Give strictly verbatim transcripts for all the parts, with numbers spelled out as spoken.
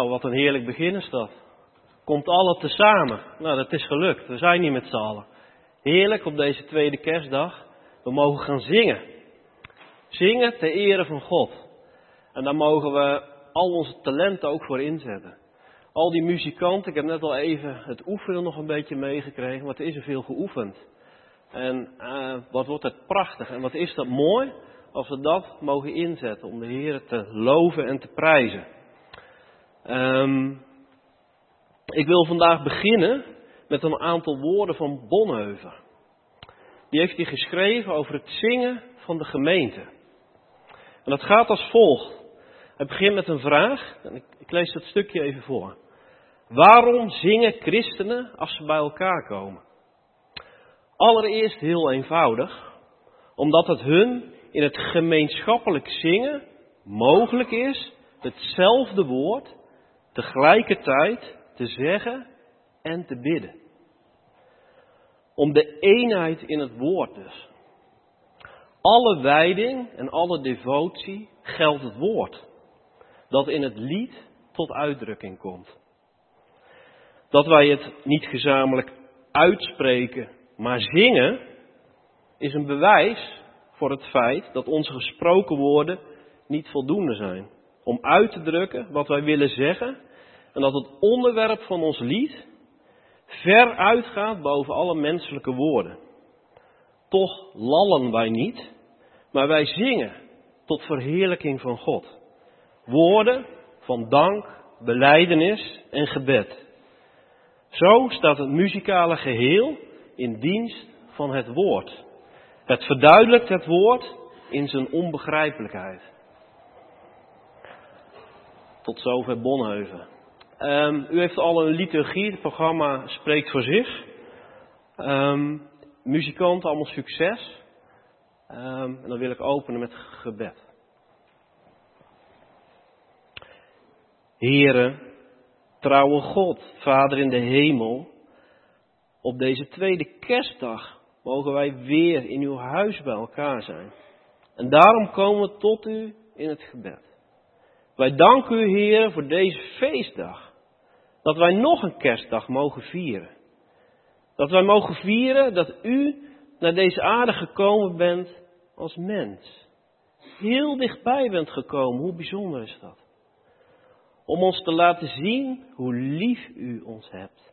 Nou, wat een heerlijk begin is dat. Komt alle tezamen. Nou, dat is gelukt. We zijn niet met z'n allen. Heerlijk op deze tweede kerstdag. We mogen gaan zingen. Zingen ter ere van God. En daar mogen we al onze talenten ook voor inzetten. Al die muzikanten, ik heb net al even het oefenen nog een beetje meegekregen, want er is er veel geoefend. En uh, wat wordt het prachtig en wat is dat mooi als we dat mogen inzetten om de Heer te loven en te prijzen. Um, ik wil vandaag beginnen met een aantal woorden van Bonhoeffer. Die heeft hij geschreven over het zingen van de gemeente. En dat gaat als volgt. Hij begint met een vraag, en ik, ik lees dat stukje even voor. Waarom zingen christenen als ze bij elkaar komen? Allereerst heel eenvoudig, omdat het hun in het gemeenschappelijk zingen mogelijk is hetzelfde woord tegelijkertijd te zeggen en te bidden. Om de eenheid in het woord dus. Alle wijding en alle devotie geldt het woord, dat in het lied tot uitdrukking komt. Dat wij het niet gezamenlijk uitspreken, maar zingen, is een bewijs voor het feit dat onze gesproken woorden niet voldoende zijn. Om uit te drukken wat wij willen zeggen en dat het onderwerp van ons lied ver uitgaat boven alle menselijke woorden. Toch lallen wij niet, maar wij zingen tot verheerlijking van God. Woorden van dank, belijdenis en gebed. Zo staat het muzikale geheel in dienst van het woord. Het verduidelijkt het woord in zijn onbegrijpelijkheid. Tot zover Bonhoeffer. Um, u heeft al een liturgie, het programma spreekt voor zich. Um, muzikanten, allemaal succes. Um, en dan wil ik openen met gebed. Heere, trouwe God, Vader in de hemel, op deze tweede kerstdag mogen wij weer in uw huis bij elkaar zijn. En daarom komen we tot u in het gebed. Wij danken u, Heer, voor deze feestdag. Dat wij nog een kerstdag mogen vieren. Dat wij mogen vieren dat u naar deze aarde gekomen bent als mens. Heel dichtbij bent gekomen, hoe bijzonder is dat? Om ons te laten zien hoe lief u ons hebt.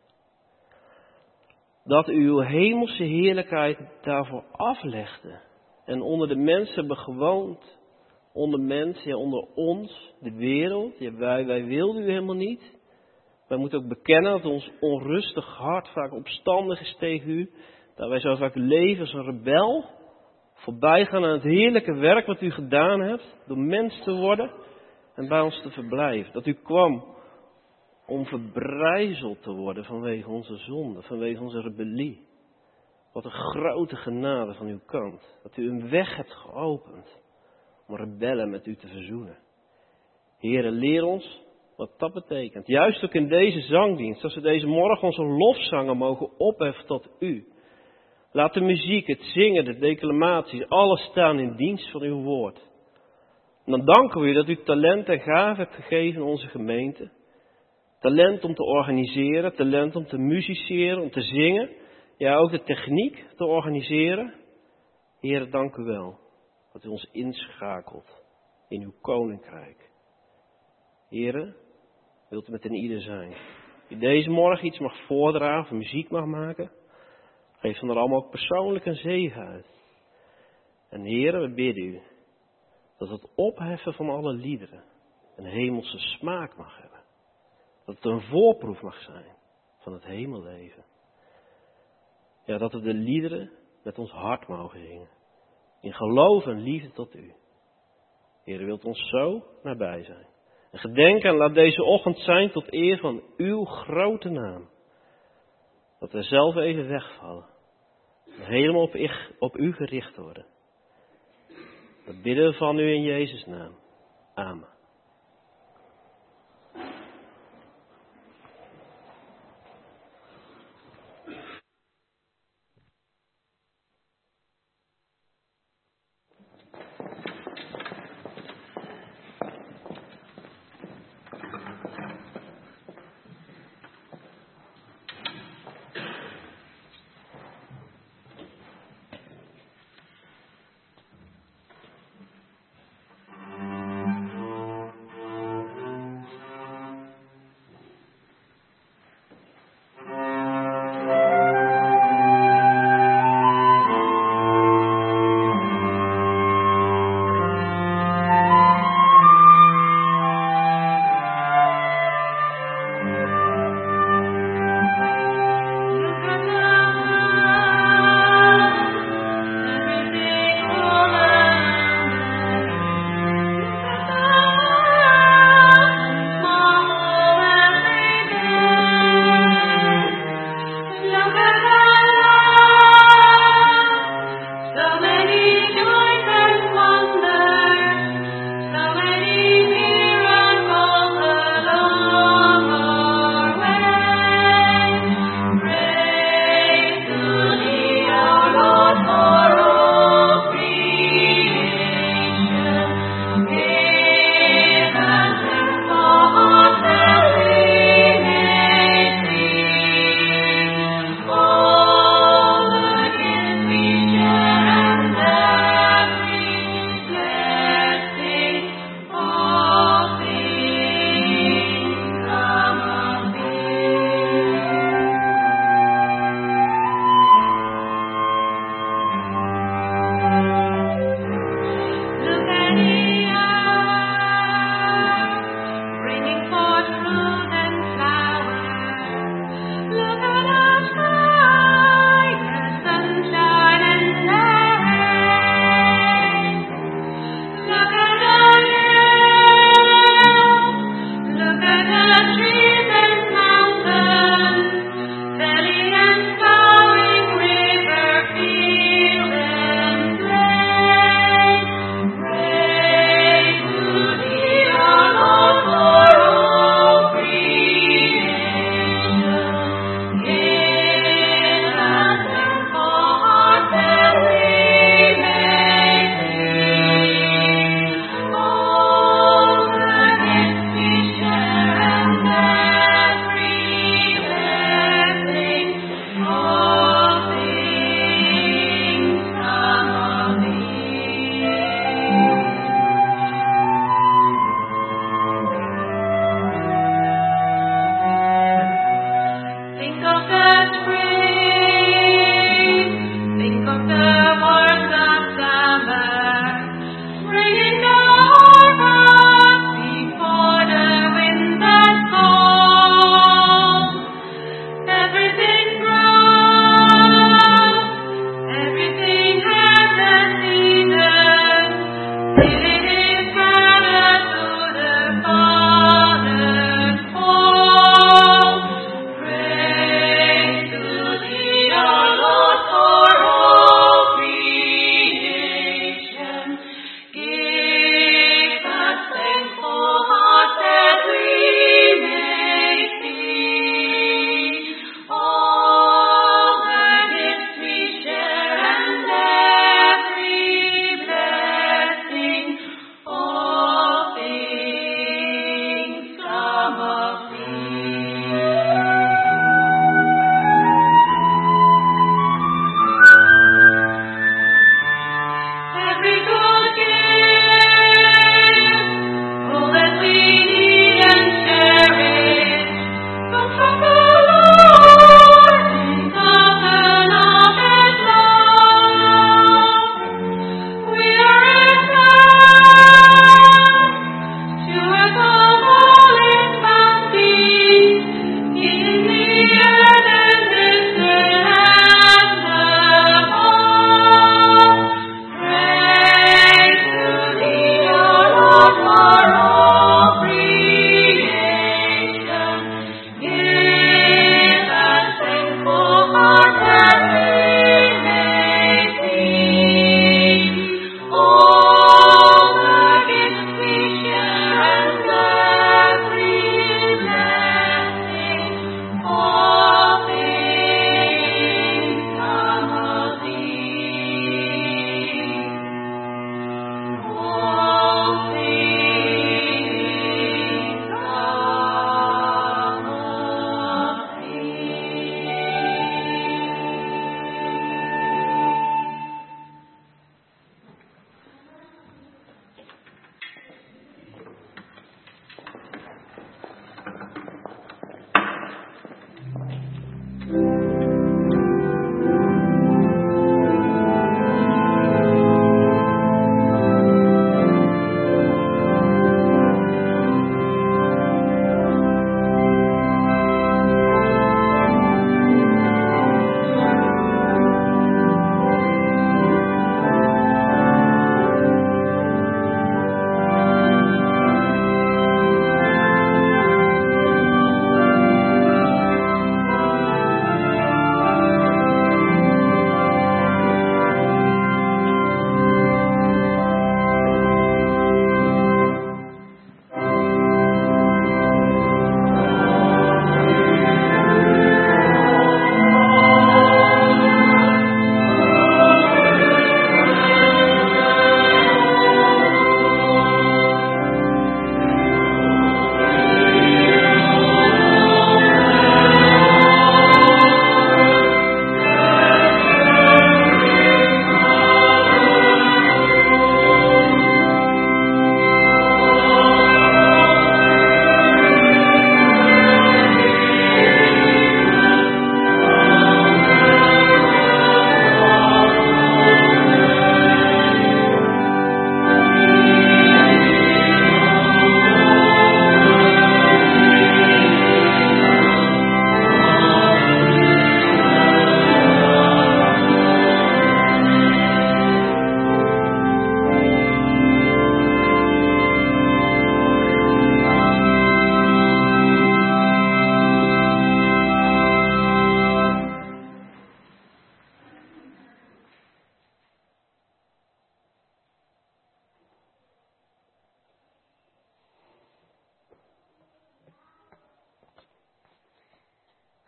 Dat u uw hemelse heerlijkheid daarvoor aflegde. En onder de mensen hebben gewoond. Onder mensen, ja, onder ons, de wereld. Ja, wij, wij wilden u helemaal niet. Wij moeten ook bekennen dat ons onrustig hart vaak opstandig is tegen u. Dat wij zo vaak leven als een rebel. Voorbij gaan aan het heerlijke werk wat u gedaan hebt. Door mens te worden en bij ons te verblijven. Dat u kwam om verbrijzeld te worden vanwege onze zonde, vanwege onze rebellie. Wat een grote genade van uw kant. Dat u een weg hebt geopend om rebellen met u te verzoenen. Heere, leer ons wat dat betekent. Juist ook in deze zangdienst, als we deze morgen onze lofzangen mogen opheffen tot u. Laat de muziek, het zingen, de declamaties, alles staan in dienst van uw woord. En dan danken we u dat u talent en gave hebt gegeven in onze gemeente. Talent om te organiseren, talent om te musiceren, om te zingen. Ja, ook de techniek te organiseren. Heere, dank u wel dat u ons inschakelt in uw koninkrijk. Heere, wilt u met een ieder zijn. Die deze morgen iets mag voordragen of muziek mag maken. Geef van er allemaal ook persoonlijk een zegen uit. En Heere, we bidden u dat het opheffen van alle liederen een hemelse smaak mag hebben. Dat het een voorproef mag zijn van het hemelleven. Ja, dat we de liederen met ons hart mogen zingen. In geloof en liefde tot u. Heer, u wilt ons zo nabij zijn. En gedenk aan, laat deze ochtend zijn tot eer van uw grote naam. Dat we zelf even wegvallen. En helemaal op, op u gericht worden. Dat bidden we van u in Jezus' naam. Amen.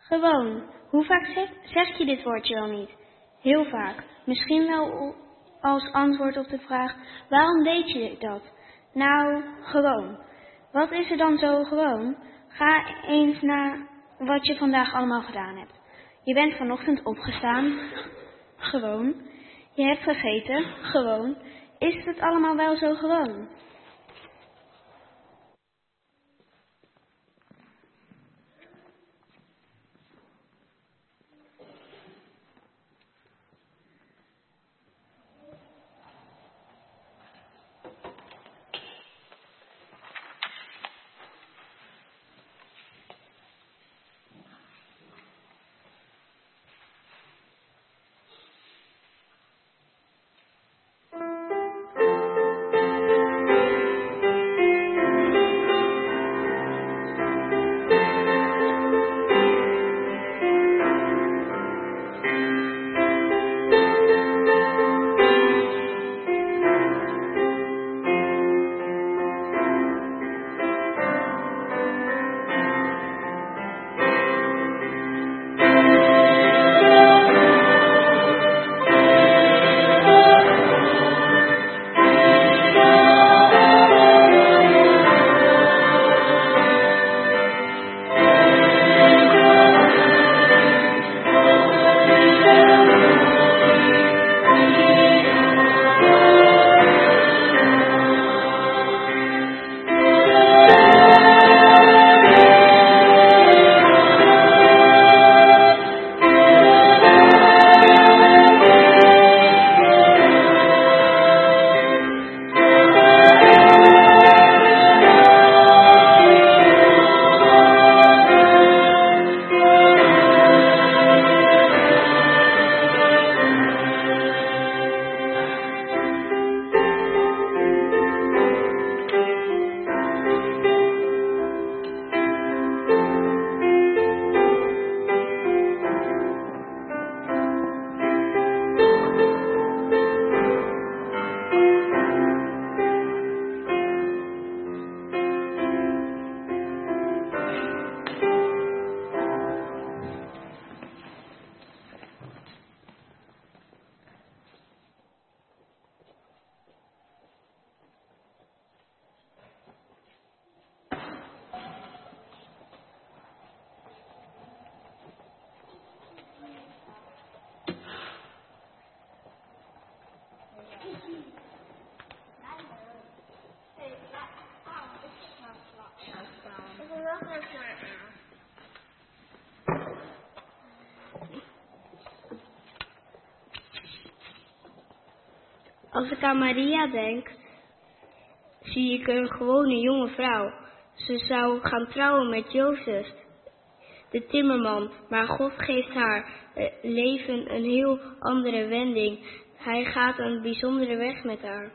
Gewoon. Hoe vaak zeg, zeg je dit woordje wel niet? Heel vaak. Misschien wel als antwoord op de vraag, waarom deed je dat? Nou, gewoon. Wat is er dan zo gewoon? Ga eens naar wat je vandaag allemaal gedaan hebt. Je bent vanochtend opgestaan. Gewoon. Je hebt gegeten. Gewoon. Is het allemaal wel zo gewoon? Als ik aan Maria denk, zie ik een gewone jonge vrouw. Ze zou gaan trouwen met Jozef, de timmerman. Maar God geeft haar leven een heel andere wending. Hij gaat een bijzondere weg met haar.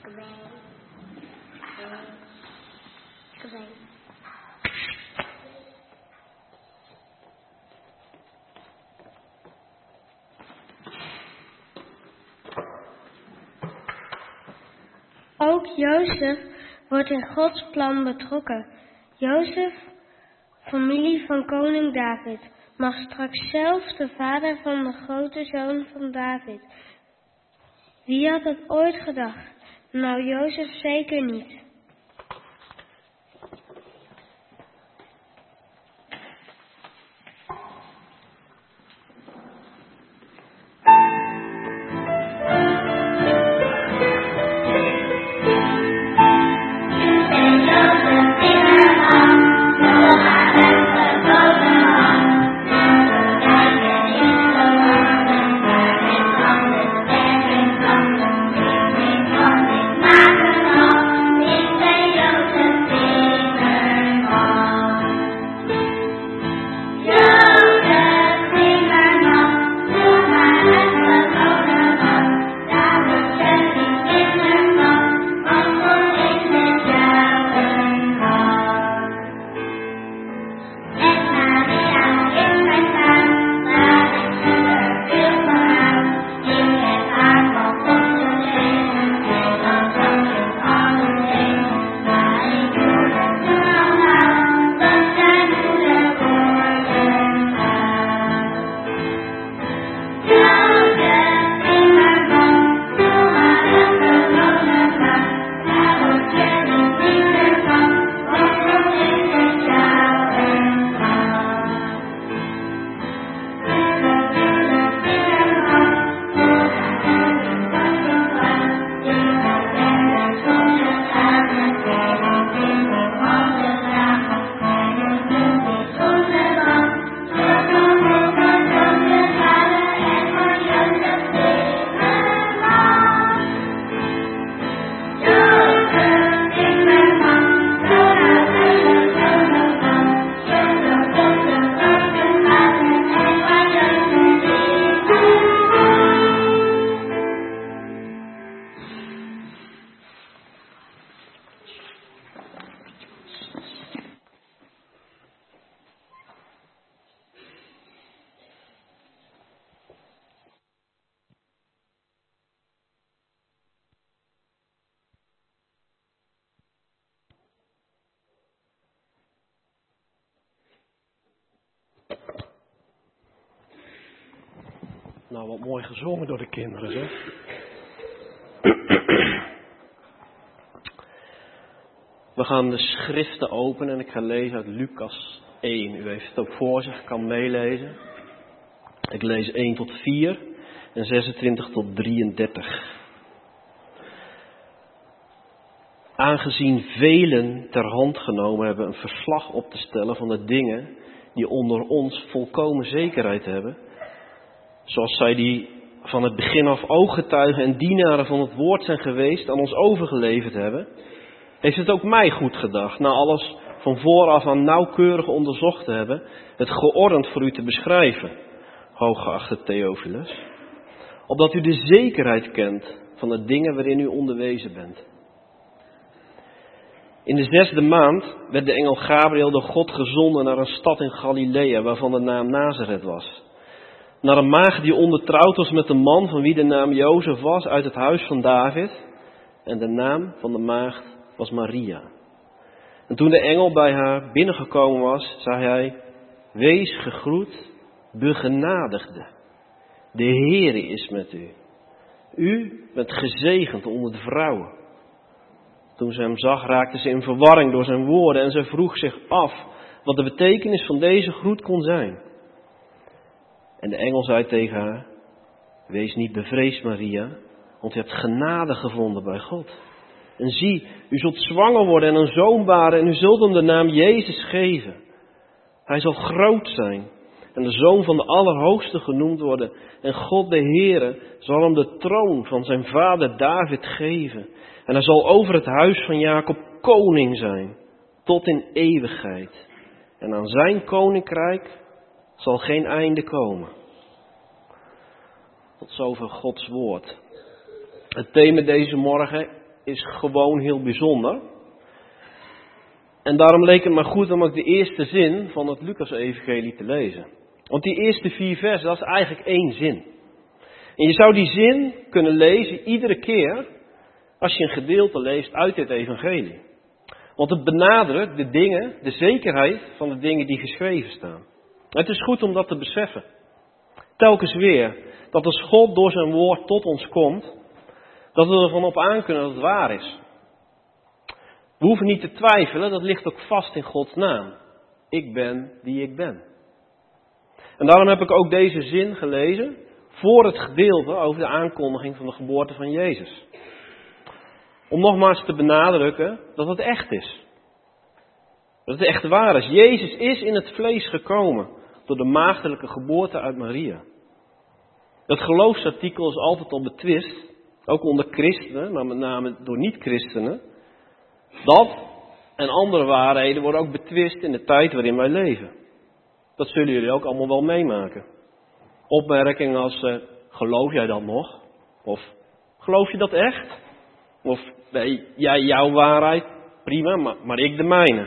Ook Jozef wordt in Gods plan betrokken. Jozef, familie van koning David, mag straks zelf de vader van de grote zoon van David. Wie had het ooit gedacht? Nou, Jozef zeker niet. Nou, wat mooi gezongen door de kinderen, zeg. We gaan de schriften openen en ik ga lezen uit Lucas één. U heeft het ook voor zich, kan meelezen. Ik lees één tot vier en zesentwintig tot drieëndertig. Aangezien velen ter hand genomen hebben een verslag op te stellen van de dingen die onder ons volkomen zekerheid hebben, zoals zij die van het begin af ooggetuigen en dienaren van het woord zijn geweest, aan ons overgeleverd hebben, heeft het ook mij goed gedacht, na alles van vooraf aan nauwkeurig onderzocht te hebben, het geordend voor u te beschrijven, hooggeachte Theophilus, opdat u de zekerheid kent van de dingen waarin u onderwezen bent. In de zesde maand werd de engel Gabriel door God gezonden naar een stad in Galilea, waarvan de naam Nazareth was. Naar een maagd die ondertrouwd was met een man van wie de naam Jozef was, uit het huis van David. En de naam van de maagd was Maria. En toen de engel bij haar binnengekomen was, zei hij: Wees gegroet, begenadigde. De Heere is met u. U bent gezegend onder de vrouwen. Toen ze hem zag, raakte ze in verwarring door zijn woorden en ze vroeg zich af wat de betekenis van deze groet kon zijn. En de engel zei tegen haar: Wees niet bevreesd, Maria, want u hebt genade gevonden bij God. En zie, u zult zwanger worden en een zoon baren en u zult hem de naam Jezus geven. Hij zal groot zijn en de zoon van de Allerhoogste genoemd worden. En God de Heere zal hem de troon van zijn vader David geven. En hij zal over het huis van Jacob koning zijn, tot in eeuwigheid. En aan zijn koninkrijk zal geen einde komen. Tot zover Gods woord. Het thema deze morgen is gewoon heel bijzonder. En daarom leek het me goed om ook de eerste zin van het Lucas-evangelie te lezen. Want die eerste vier versen, dat is eigenlijk één zin. En je zou die zin kunnen lezen iedere keer als je een gedeelte leest uit dit evangelie. Want het benadrukt de dingen, de zekerheid van de dingen die geschreven staan. Het is goed om dat te beseffen. Telkens weer, dat als God door zijn woord tot ons komt, dat we ervan op aan kunnen dat het waar is. We hoeven niet te twijfelen, dat ligt ook vast in Gods naam. Ik ben die ik ben. En daarom heb ik ook deze zin gelezen voor het gedeelte over de aankondiging van de geboorte van Jezus. Om nogmaals te benadrukken dat het echt is. Dat het echt waar is. Jezus is in het vlees gekomen door de maagdelijke geboorte uit Maria. Dat geloofsartikel is altijd al betwist, ook onder christenen, maar met name door niet-christenen. Dat en andere waarheden worden ook betwist in de tijd waarin wij leven. Dat zullen jullie ook allemaal wel meemaken. Opmerkingen als, uh, geloof jij dat nog? Of, geloof je dat echt? Of, nee, jij jouw waarheid, prima, maar, maar ik de mijne.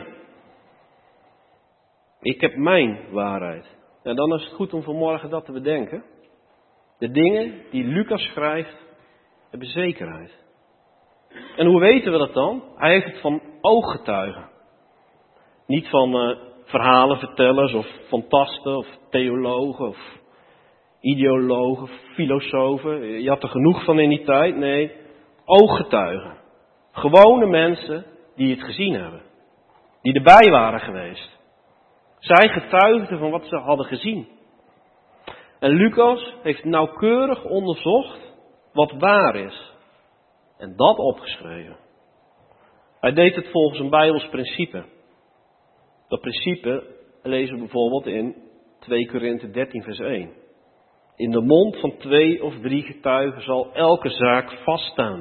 Ik heb mijn waarheid. En dan is het goed om vanmorgen dat te bedenken. De dingen die Lucas schrijft, hebben zekerheid. En hoe weten we dat dan? Hij heeft het van ooggetuigen. Niet van uh, verhalenvertellers of fantasten of theologen of ideologen, filosofen. Je had er genoeg van in die tijd. Nee, ooggetuigen. Gewone mensen die het gezien hebben. Die erbij waren geweest. Zij getuigden van wat ze hadden gezien. En Lucas heeft nauwkeurig onderzocht wat waar is. En dat opgeschreven. Hij deed het volgens een Bijbels principe. Dat principe lezen we bijvoorbeeld in twee Korinthe dertien vers één. In de mond van twee of drie getuigen zal elke zaak vaststaan.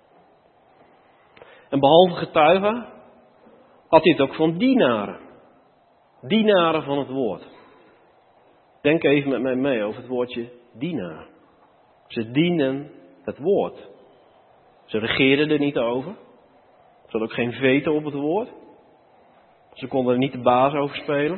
En behalve getuigen had hij het ook van dienaren. Dienaren van het woord. Denk even met mij mee over het woordje dienaar. Ze dienen het woord. Ze regeerden er niet over. Ze hadden ook geen veto op het woord. Ze konden er niet de baas over spelen.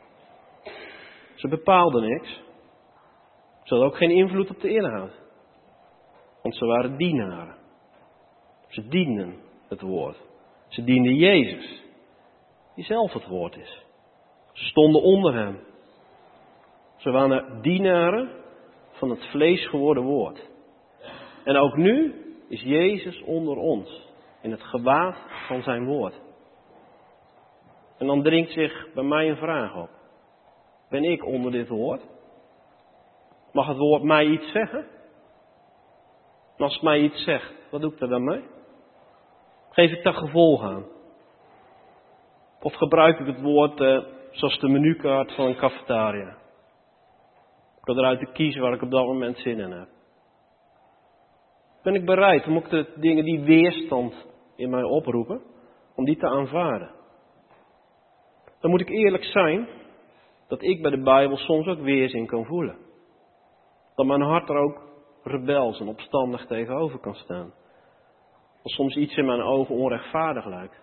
Ze bepaalden niks. Ze hadden ook geen invloed op de inhoud. Want ze waren dienaren. Ze dienden het woord. Ze dienden Jezus, die zelf het woord is. Ze stonden onder hem. Ze waren dienaren van het vlees geworden woord. En ook nu is Jezus onder ons, in het gewaad van zijn woord. En dan dringt zich bij mij een vraag op. Ben ik onder dit woord? Mag het woord mij iets zeggen? En als het mij iets zegt, wat doe ik er dan mee? Geef ik daar gevolg aan? Of gebruik ik het woord eh, zoals de menukaart van een cafetaria? Ik kan eruit te kiezen waar ik op dat moment zin in heb. Ben ik bereid om ook de dingen die weerstand in mij oproepen, om die te aanvaarden? Dan moet ik eerlijk zijn dat ik bij de Bijbel soms ook weerzin kan voelen. Dat mijn hart er ook rebels en opstandig tegenover kan staan. Als soms iets in mijn ogen onrechtvaardig lijkt.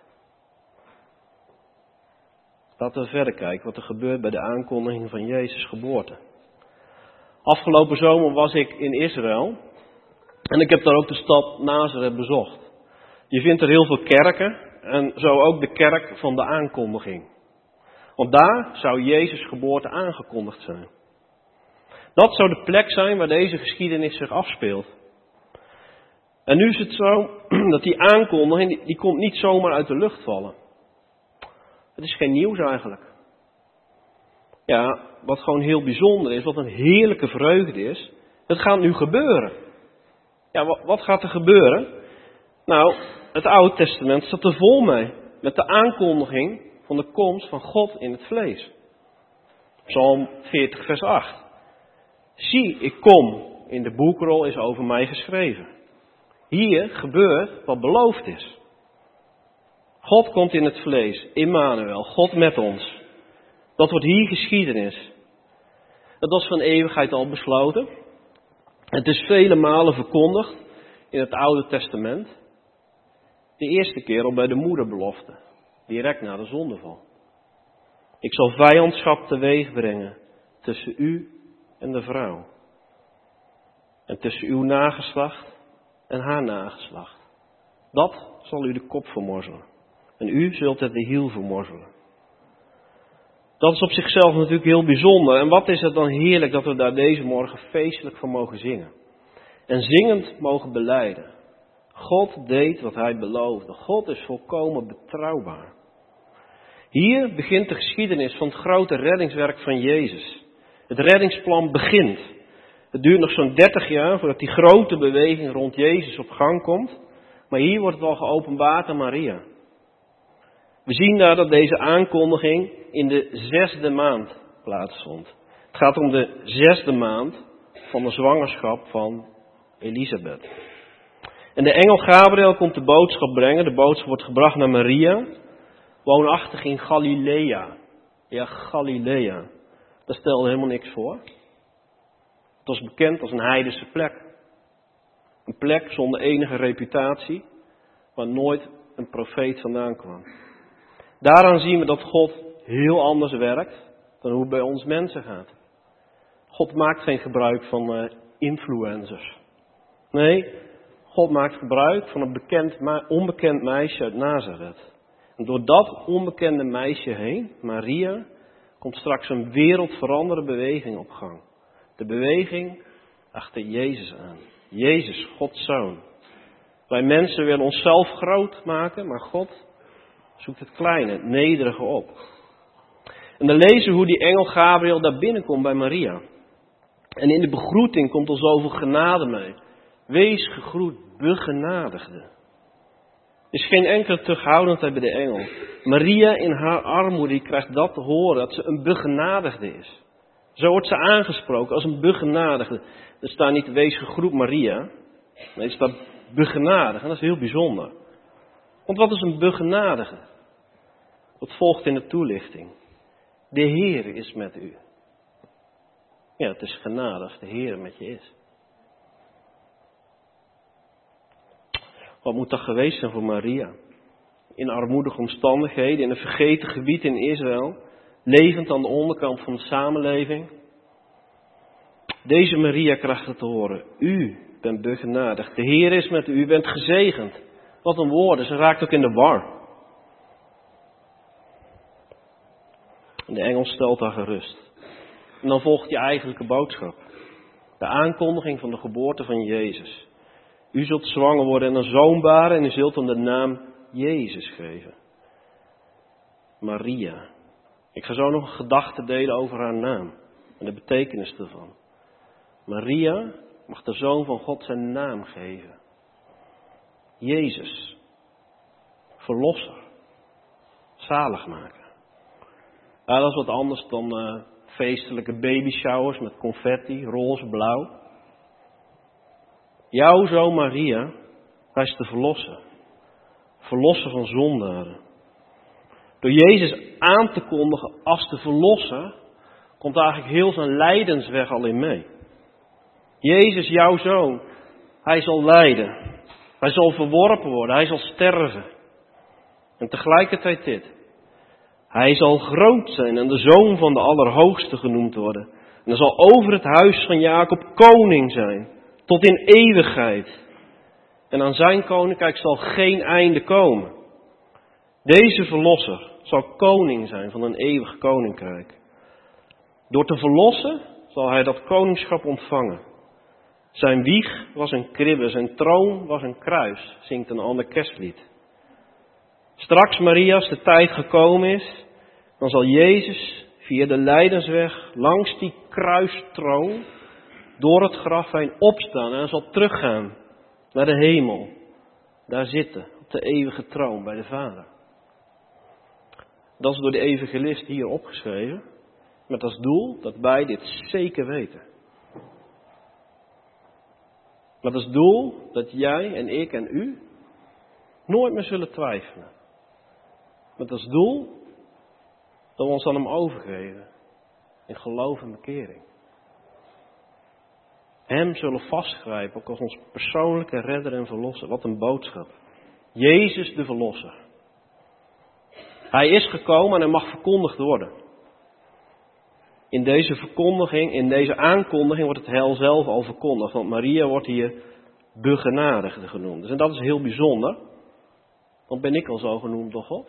Laten we verder kijken wat er gebeurt bij de aankondiging van Jezus' geboorte. Afgelopen zomer was ik in Israël. En ik heb daar ook de stad Nazareth bezocht. Je vindt er heel veel kerken. En zo ook de kerk van de aankondiging. Want daar zou Jezus' geboorte aangekondigd zijn. Dat zou de plek zijn waar deze geschiedenis zich afspeelt. En nu is het zo dat die aankondiging, die, die komt niet zomaar uit de lucht vallen. Het is geen nieuws eigenlijk. Ja, wat gewoon heel bijzonder is, wat een heerlijke vreugde is, het gaat nu gebeuren. Ja, wat, wat gaat er gebeuren? Nou, het Oude Testament staat er vol mee. Met de aankondiging van de komst van God in het vlees. Psalm veertig vers acht. Zie, ik kom, in de boekrol is over mij geschreven. Hier gebeurt wat beloofd is. God komt in het vlees, Immanuel, God met ons. Dat wordt hier geschiedenis. Dat was van eeuwigheid al besloten. Het is vele malen verkondigd in het Oude Testament. De eerste keer al bij de moederbelofte, direct na de zondeval. Ik zal vijandschap teweeg brengen tussen u en de vrouw. En tussen uw nageslacht en haar nageslacht. Dat zal u de kop vermorzelen. En u zult het de hiel vermorzelen. Dat is op zichzelf natuurlijk heel bijzonder. En wat is het dan heerlijk dat we daar deze morgen feestelijk van mogen zingen. En zingend mogen belijden. God deed wat hij beloofde. God is volkomen betrouwbaar. Hier begint de geschiedenis van het grote reddingswerk van Jezus. Het reddingsplan begint. Het duurt nog zo'n dertig jaar voordat die grote beweging rond Jezus op gang komt. Maar hier wordt het al geopenbaard aan Maria. We zien daar dat deze aankondiging in de zesde maand plaatsvond. Het gaat om de zesde maand van de zwangerschap van Elisabeth. En de engel Gabriel komt de boodschap brengen. De boodschap wordt gebracht naar Maria, woonachtig in Galilea. Ja, Galilea. Daar stelde helemaal niks voor. Het was bekend als een heidense plek. Een plek zonder enige reputatie, waar nooit een profeet vandaan kwam. Daaraan zien we dat God heel anders werkt dan hoe het bij ons mensen gaat. God maakt geen gebruik van uh, influencers. Nee, God maakt gebruik van een bekend, onbekend meisje uit Nazareth. En door dat onbekende meisje heen, Maria, komt straks een wereldveranderende beweging op gang. De beweging achter Jezus aan. Jezus, Gods Zoon. Wij mensen willen onszelf groot maken, maar God zoekt het kleine, het nederige op. En dan lezen we hoe die engel Gabriel daar binnenkomt bij Maria. En in de begroeting komt er zoveel genade mee. Wees gegroet, begenadigde. Er is geen enkele terughoudendheid bij de engel. Maria in haar armoede die krijgt dat te horen, dat ze een begenadigde is. Zo wordt ze aangesproken als een begenadigde. Er staat niet wees gegroet Maria. Nee, er staat begenadigd. En dat is heel bijzonder. Want wat is een begenadigde? Dat volgt in de toelichting. De Heer is met u. Ja, het is genadig, de Heer met je is. Wat moet dat geweest zijn voor Maria? In armoedige omstandigheden, in een vergeten gebied in Israël, levend aan de onderkant van de samenleving. Deze Maria krijgt het te horen. U bent begenadigd. De Heer is met u. U bent gezegend. Wat een woorden. Ze raakt ook in de war. En de engel stelt haar gerust. En dan volgt die eigenlijke boodschap. De aankondiging van de geboorte van Jezus. U zult zwanger worden en een zoon baren en u zult hem de naam Jezus geven. Maria. Ik ga zo nog een gedachte delen over haar naam en de betekenis ervan. Maria mag de Zoon van God zijn naam geven. Jezus. Verlosser. Zaligmaker. Ja, dat is wat anders dan uh, feestelijke babyshowers met confetti, roze, blauw. Jouw Zoon Maria, hij is de verlosser. Verlosser van zondaren. Door Jezus aan te kondigen als de verlosser, komt eigenlijk heel zijn lijdensweg al in mee. Jezus, jouw Zoon, hij zal lijden. Hij zal verworpen worden, hij zal sterven. En tegelijkertijd dit. Hij zal groot zijn en de Zoon van de Allerhoogste genoemd worden. En hij zal over het huis van Jacob koning zijn, tot in eeuwigheid. En aan zijn koninkrijk zal geen einde komen. Deze verlosser zal koning zijn van een eeuwig koninkrijk. Door te verlossen zal hij dat koningschap ontvangen. Zijn wieg was een kribbe, zijn troon was een kruis, zingt een ander kerstlied. Straks, Maria, als de tijd gekomen is, dan zal Jezus via de lijdensweg langs die kruistroon door het graf heen opstaan en hij zal teruggaan naar de hemel. Daar zitten, op de eeuwige troon bij de Vader. Dat is door de evangelist hier opgeschreven, met als doel dat wij dit zeker weten. Met als doel dat jij en ik en u nooit meer zullen twijfelen. Met als doel dat we ons aan hem overgeven in geloof en bekering. Hem zullen vastgrijpen ook als ons persoonlijke redder en verlosser. Wat een boodschap. Jezus de Verlosser. Hij is gekomen en hij mag verkondigd worden. In deze verkondiging, in deze aankondiging wordt het heil zelf al verkondigd. Want Maria wordt hier begenadigde genoemd. Dus en dat is heel bijzonder. Want ben ik al zo genoemd door God?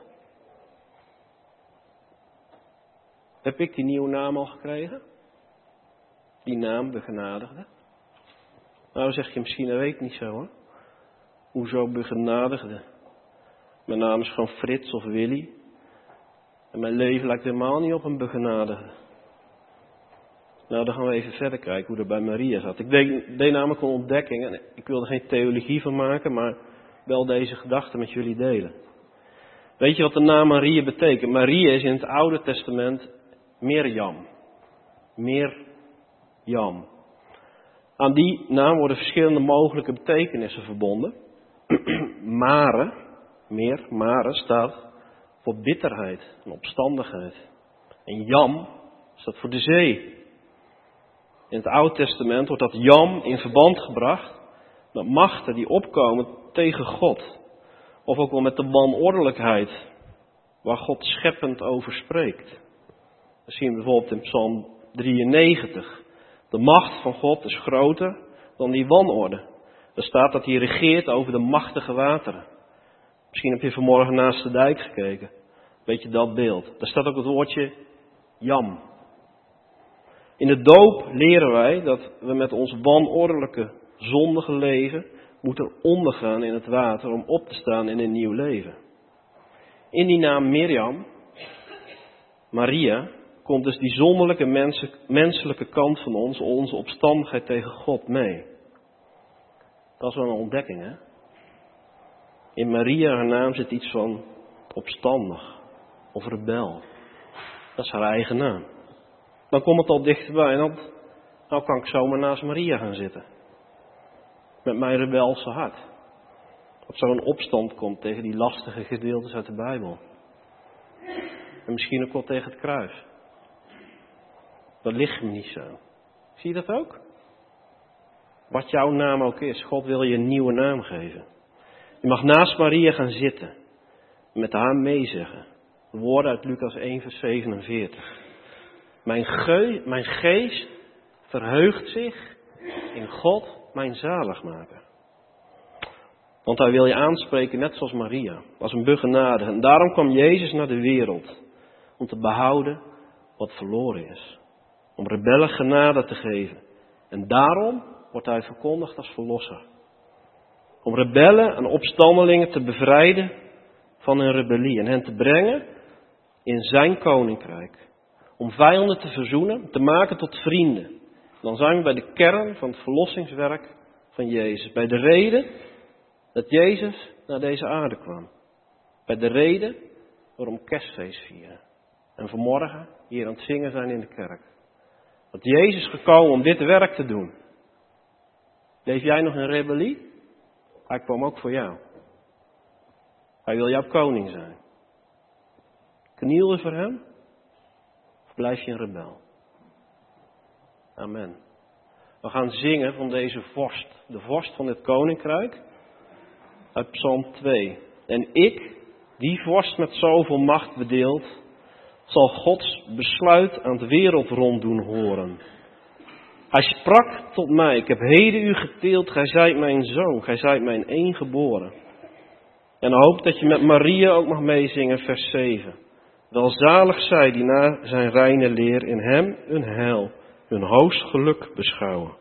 Heb ik die nieuwe naam al gekregen? Die naam, begenadigde? Nou zeg je misschien, dat weet ik niet zo hoor. Hoezo begenadigde? Mijn naam is gewoon Frits of Willy. En mijn leven lijkt helemaal niet op een begenadigde. Nou, dan gaan we even verder kijken hoe dat bij Maria zat. Ik deed, deed namelijk een ontdekking. En ik wilde geen theologie van maken, maar wel deze gedachten met jullie delen. Weet je wat de naam Maria betekent? Maria is in het Oude Testament Mirjam. Mirjam. Aan die naam worden verschillende mogelijke betekenissen verbonden. Mare, meer, Mare staat voor bitterheid en opstandigheid. En Jam staat voor de zee. In het Oude Testament wordt dat Jam in verband gebracht met machten die opkomen tegen God. Of ook wel met de wanordelijkheid waar God scheppend over spreekt. We zien bijvoorbeeld in Psalm drieënnegentig. De macht van God is groter dan die wanorde. Er staat dat hij regeert over de machtige wateren. Misschien heb je vanmorgen naast de dijk gekeken. Weet je dat beeld? Daar staat ook het woordje Jam. In de doop leren wij dat we met ons wanordelijke, zondige leven moeten ondergaan in het water om op te staan in een nieuw leven. In die naam Mirjam, Maria, komt dus die zonderlijke mensen, menselijke kant van ons, onze opstandigheid tegen God mee. Dat is wel een ontdekking, hè? In Maria, haar naam, zit iets van opstandig of rebel. Dat is haar eigen naam. Dan komt het al dichterbij, want nou kan ik zomaar naast Maria gaan zitten. Met mijn rebelse hart. Dat zo'n opstand komt tegen die lastige gedeeltes uit de Bijbel. En misschien ook wel tegen het kruis. Dat ligt me niet zo. Zie je dat ook? Wat jouw naam ook is, God wil je een nieuwe naam geven. Je mag naast Maria gaan zitten. Met haar meezeggen. De woorden uit Lucas één vers zevenenveertig. Mijn, ge- mijn geest verheugt zich in God, mijn zaligmaker. Want hij wil je aanspreken net zoals Maria, als een begenadigde. En daarom kwam Jezus naar de wereld. Om te behouden wat verloren is. Om rebellen genade te geven. En daarom wordt hij verkondigd als verlosser. Om rebellen en opstandelingen te bevrijden van hun rebellie. En hen te brengen in zijn koninkrijk. Om vijanden te verzoenen, te maken tot vrienden. Dan zijn we bij de kern van het verlossingswerk van Jezus. Bij de reden dat Jezus naar deze aarde kwam. Bij de reden waarom kerstfeest vieren. En vanmorgen hier aan het zingen zijn in de kerk. Dat Jezus is gekomen om dit werk te doen. Leef jij nog in rebellie? Hij kwam ook voor jou. Hij wil jouw koning zijn. Kniel je voor hem? Of blijf je een rebel? Amen. We gaan zingen van deze vorst. De vorst van dit koninkrijk. Uit Psalm twee. En ik, die vorst met zoveel macht bedeeld, zal Gods besluit aan de wereldrond doen horen. Hij sprak tot mij, ik heb heden u geteeld, gij zijt mijn zoon, gij zijt mijn eengeboren. En hoop dat je met Maria ook mag meezingen, vers zeven. Welzalig zij die na zijn reine leer in hem hun heil, hun hoogst geluk beschouwen.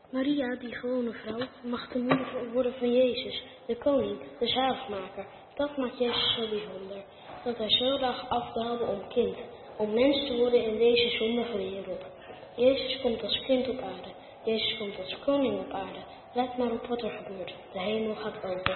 Maria, die gewone vrouw, mag de moeder worden van Jezus, de koning, de zaligmaker. Dat maakt Jezus zo bijzonder, dat hij zo laag afdaalde om kind, om mens te worden in deze zondige wereld. Jezus komt als kind op aarde, Jezus komt als koning op aarde. Let maar op wat er gebeurt, de hemel gaat open.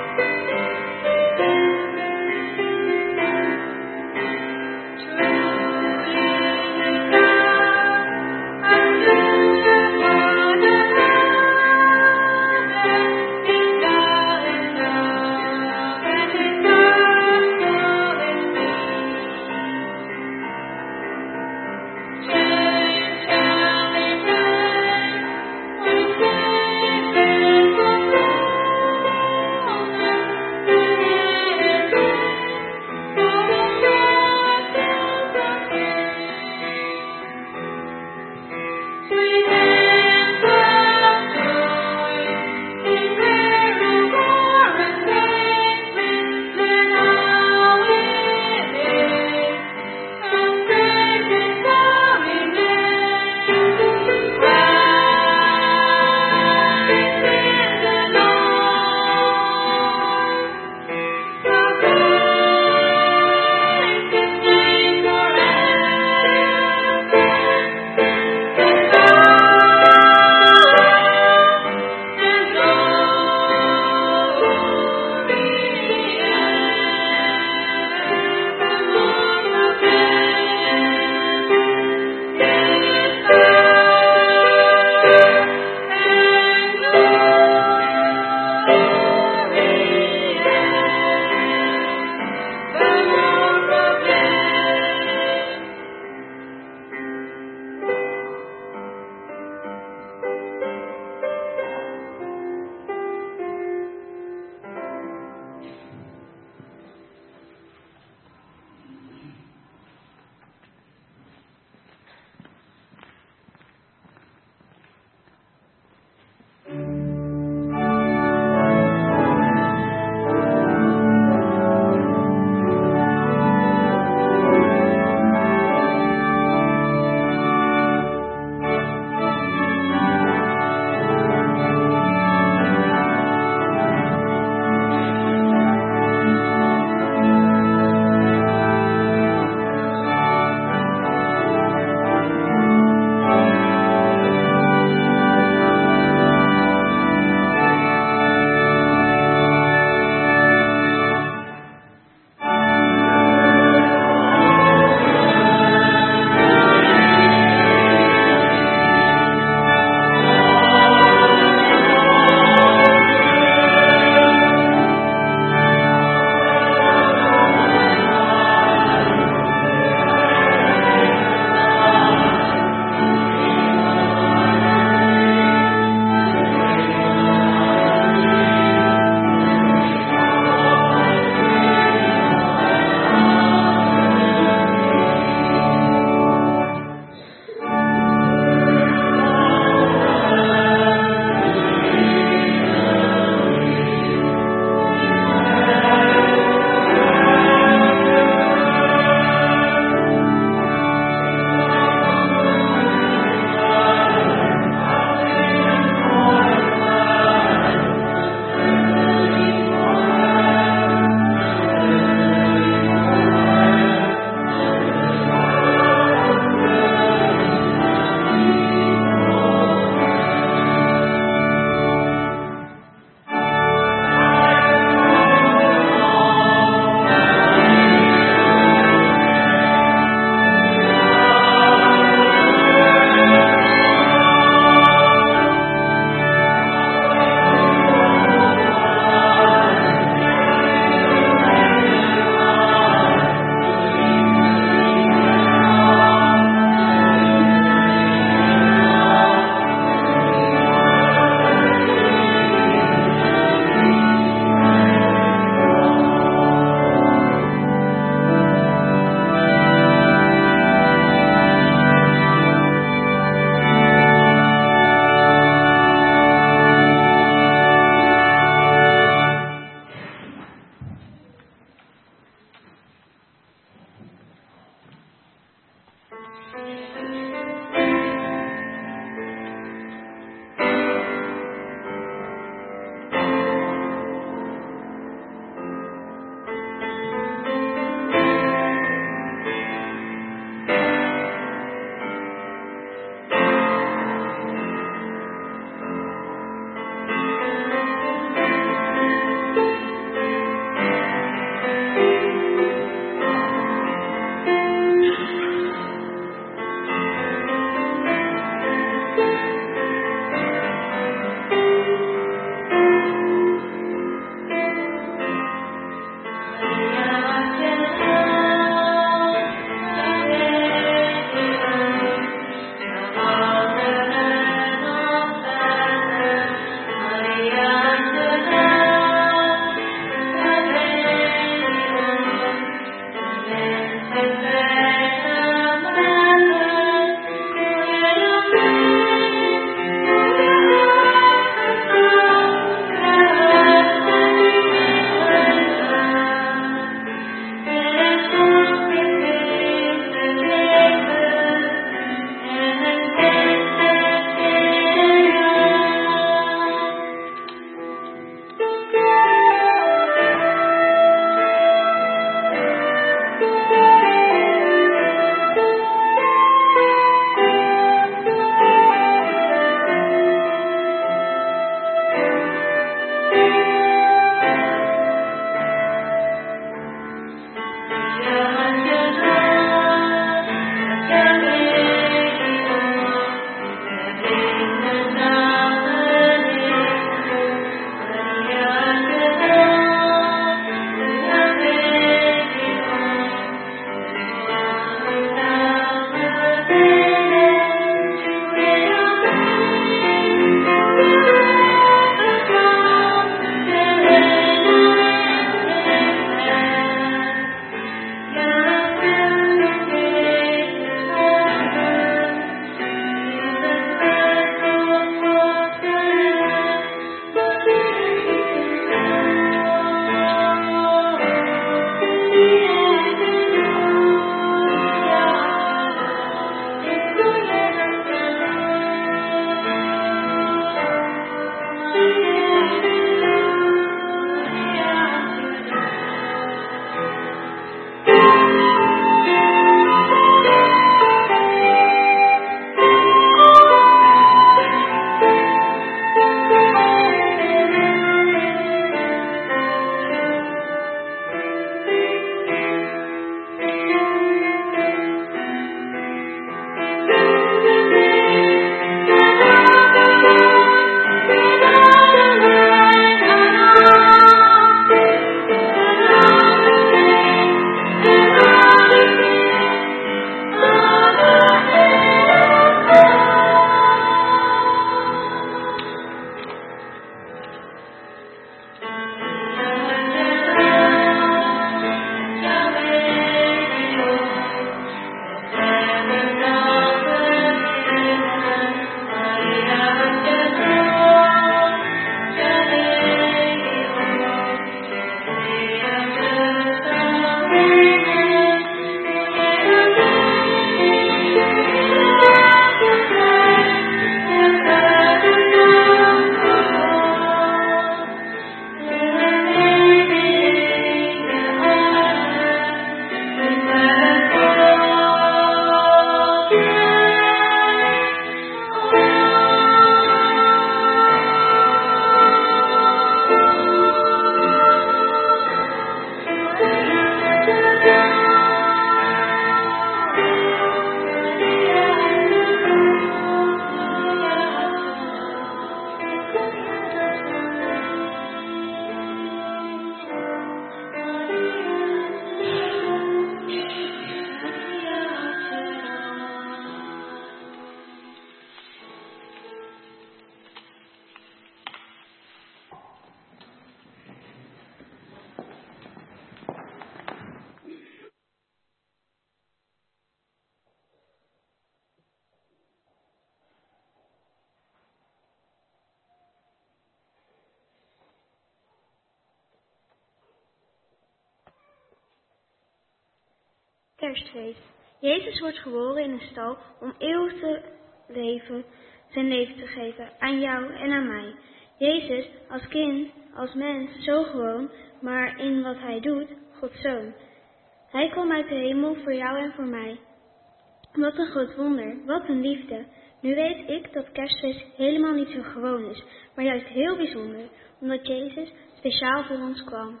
Kerstfeest. Jezus wordt geboren in een stal om eeuwig te leven, zijn leven te geven aan jou en aan mij. Jezus als kind, als mens, zo gewoon, maar in wat hij doet, Gods Zoon. Hij kwam uit de hemel voor jou en voor mij. Wat een groot wonder, wat een liefde. Nu weet ik dat Kerstfeest helemaal niet zo gewoon is, maar juist heel bijzonder, omdat Jezus speciaal voor ons kwam.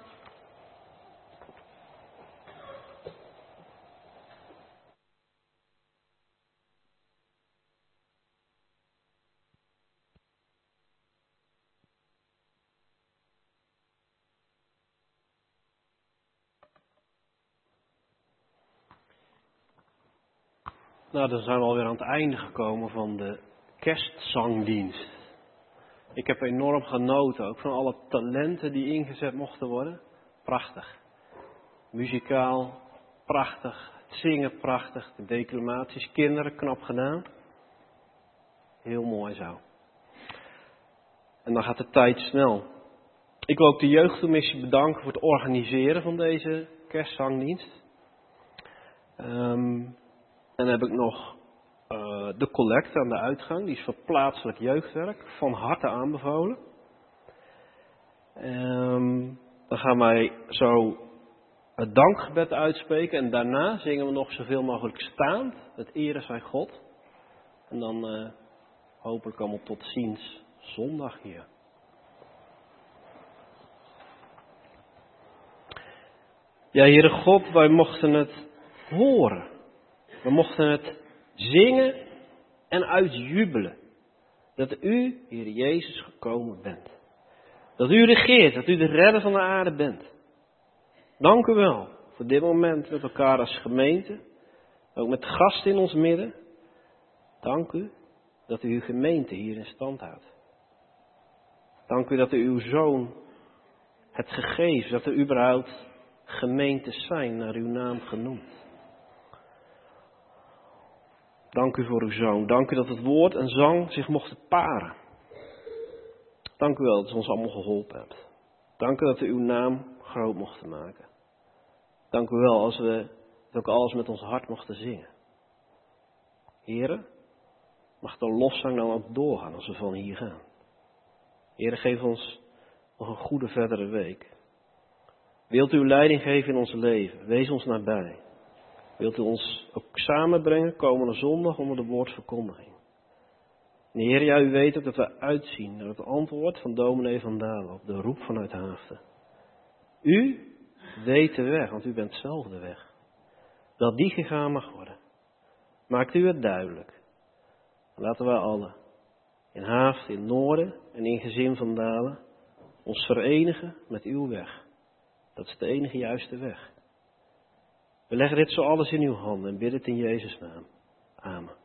Nou, dan zijn we alweer aan het einde gekomen van de kerstzangdienst. Ik heb enorm genoten, ook van alle talenten die ingezet mochten worden. Prachtig. Muzikaal, prachtig. Het zingen, prachtig. De declamaties, kinderen, knap gedaan. Heel mooi zo. En dan gaat de tijd snel. Ik wil ook de jeugdcommissie bedanken voor het organiseren van deze kerstzangdienst. Um, En dan heb ik nog uh, de collecte aan de uitgang. Die is voor plaatselijk jeugdwerk. Van harte aanbevolen. Um, dan gaan wij zo het dankgebed uitspreken. En daarna zingen we nog zoveel mogelijk staand. Het ere zij God. En dan uh, hopelijk allemaal tot ziens zondag hier. Ja, Heere God, wij mochten het horen. We mochten het zingen en uitjubelen. Dat u, Heer Jezus, gekomen bent. Dat u regeert, dat u de redder van de aarde bent. Dank u wel voor dit moment met elkaar als gemeente. Ook met gasten in ons midden. Dank u dat u uw gemeente hier in stand houdt. Dank u dat u uw zoon hebt gegeven. Dat er überhaupt gemeentes zijn naar uw naam genoemd. Dank u voor uw zoon. Dank u dat het woord en zang zich mochten paren. Dank u wel dat u ons allemaal geholpen hebt. Dank u dat u uw naam groot mochten maken. Dank u wel als we het ook alles met ons hart mochten zingen. Heren, mag de lofzang dan ook doorgaan als we van hier gaan. Heren, geef ons nog een goede verdere week. Wilt u uw leiding geven in ons leven. Wees ons nabij. Wilt u ons ook samenbrengen komende zondag onder de woordverkondiging. En Heer, ja, u weet ook dat we uitzien naar het antwoord van dominee Van Dalen op de roep vanuit Haaften. U weet de weg, want u bent zelf de weg. Dat die gegaan mag worden. Maakt u het duidelijk. Laten wij allen in Haaften, in Noorden en in gezin Van Dalen ons verenigen met uw weg. Dat is de enige juiste weg. We leggen dit zo alles in uw handen en bidden het in Jezus' naam. Amen.